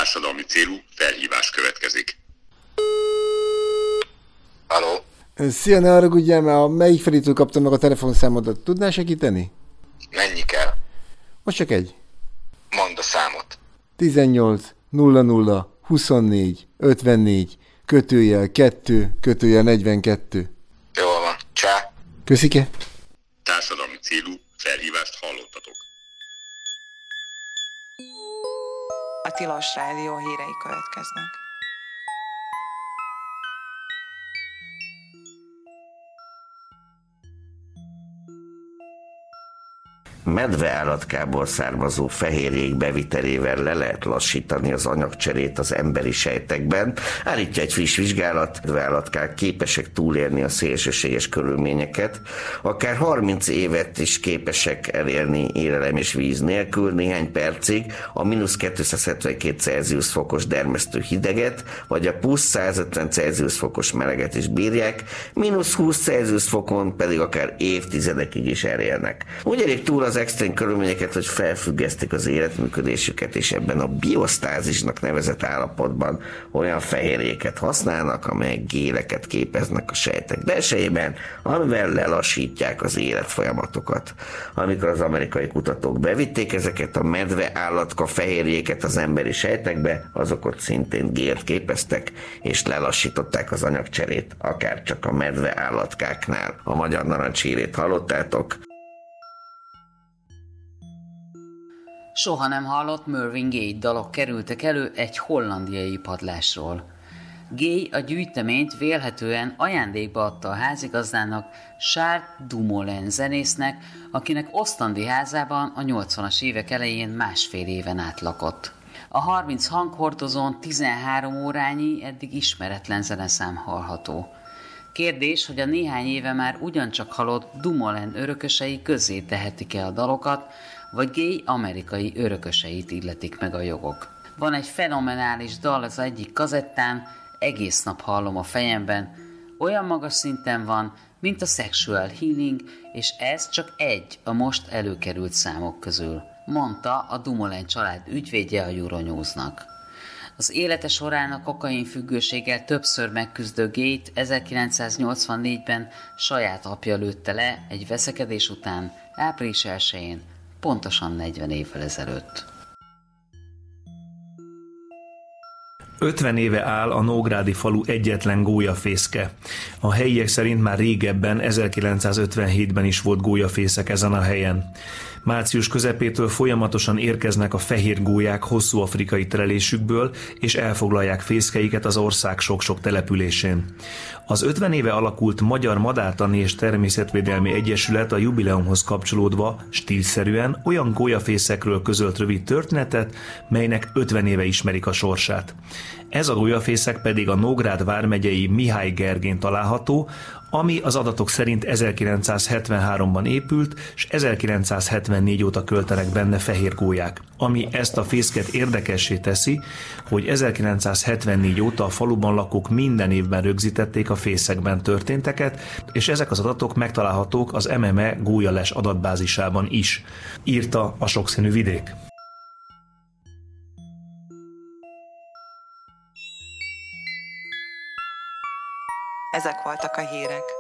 Társadalmi célú felhívás következik. Aló? Szia, ne haragudjál, mert a melyik felitől kaptam meg a telefonszámodat. Tudnál segíteni? Mennyi kell? Most csak egy. Mondd a számot. 18 00 24 54 /2 /42. Jól van. Csá. Köszike. Társadalmi célú felhívást hallottatok. A Tilos Rádió hírei következnek. Medveállatkából származó fehérjék bevitelével le lehet lassítani az anyagcserét az emberi sejtekben. Állítja egy friss vizsgálat, medveállatkák képesek túlélni a szélsőséges körülményeket, akár 30 évet is képesek elérni élelem és víz nélkül, néhány percig a -272 Celsius fokos dermesztő hideget, vagy a plusz 150 Celsius fokos meleget is bírják, -20 Celsius fokon pedig akár évtizedekig is elélnek. Úgy elég túl az extrém körülményeket, hogy felfüggesztik az életműködésüket, és ebben a biosztázisnak nevezett állapotban olyan fehérjéket használnak, amelyek géleket képeznek a sejtek belsejében, amivel lelassítják az életfolyamatokat. Amikor az amerikai kutatók bevitték ezeket a medve állatka fehérjéket az emberi sejtekbe, azok ott szintén gélt képeztek, és lelassították az anyagcserét, akár csak a medve állatkáknál. A Magyar Narancs hírét hallottátok. Soha nem hallott Marvin Gaye dalok kerültek elő egy hollandiai padlásról. Gaye a gyűjteményt vélhetően ajándékba adta a házigazdának, Charles Dumoulin zenésznek, akinek Ostandi házában a 80-as évek elején másfél éven át lakott. A 30 hanghordozón 13 órányi, eddig ismeretlen zeneszám hallható. Kérdés, hogy a néhány éve már ugyancsak halott Dumoulin örökösei közzé tehetik-e a dalokat, vagy Gaye amerikai örököseit illetik meg a jogok. Van egy fenomenális dal az egyik kazettán, egész nap hallom a fejemben, olyan magas szinten van, mint a Sexual Healing, és ez csak egy a most előkerült számok közül, mondta a Dumoulin család ügyvédje a Euronews-nak. Az élete során a kokain függőséggel többször megküzdő Gaye-t 1984-ben saját apja lőtte le egy veszekedés után, április 1-én, pontosan 40 évvel ezelőtt. 50 éve áll a nógrádi falu egyetlen gólyafészke. A helyiek szerint már régebben, 1957-ben is volt gólyafészek ezen a helyen. Március közepétől folyamatosan érkeznek a fehér gólyák hosszú afrikai terelésükből, és elfoglalják fészkeiket az ország sok-sok településén. Az 50 éve alakult Magyar Madártani és Természetvédelmi Egyesület a jubileumhoz kapcsolódva stílszerűen olyan gólyafészekről közölt rövid történetet, melynek 50 éve ismerik a sorsát. Ez a gólyafészek pedig a Nógrád vármegyei Mihály Gergén található, ami az adatok szerint 1973-ban épült, és 1974 óta költenek benne fehér gólyák. Ami ezt a fészket érdekessé teszi, hogy 1974 óta a faluban lakók minden évben rögzítették a fészekben történteket, és ezek az adatok megtalálhatók az MME gólyales adatbázisában is, írta a Sokszínű Vidék. Ezek voltak a hírek.